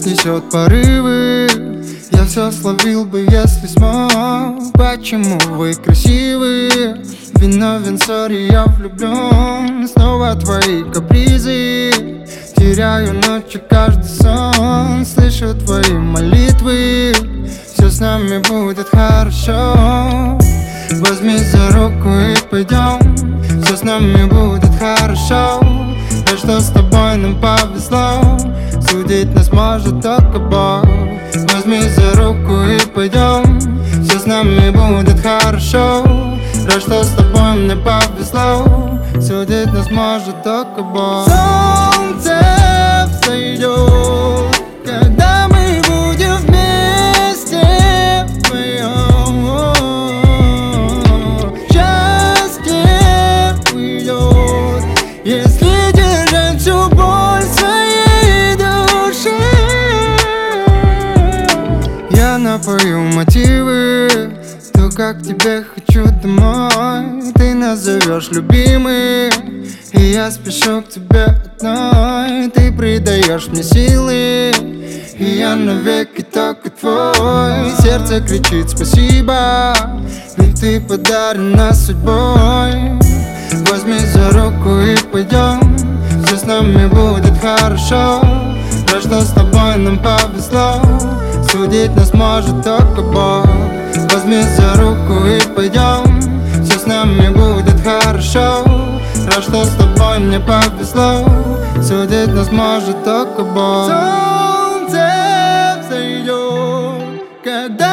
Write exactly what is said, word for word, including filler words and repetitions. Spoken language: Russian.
снесет порывы. Я все словил бы, если смог. Почему вы красивые? Виновен, сори, я влюблен. Снова твои капризы. Теряю ночью каждый сон. Слышу твои молитвы. Все с нами будет хорошо. Возьми за руку и пойдем. Все с нами будет хорошо. Да что с тобой нам повезло. Судить нас может только Бог. Возьми за руку и пойдем. Все с нами будет хорошо. Рад, что с тобой мне повезло. Судить нас может только Бог. Солнце взойдет, когда мы будем вместе вдвоем. Счастье уйдет, если держать всю боль в своей душе. Я напою мотивы, то, как тебе хочу домой. Ты назовешь любимый, и я спешу к тебе одной. Ты придаешь мне силы, и я навеки только твой. Сердце кричит спасибо, ведь ты подарена судьбой. Возьми за руку и пойдем. Все с нами будет хорошо. Рад, что с тобой нам повезло. Судить нас может только Бог. Возьми за руку и пойдем. Все с нами будет хорошо. Рад, что с тобой мне повезло. Судить нас может только Бог. Солнце взойдет, когда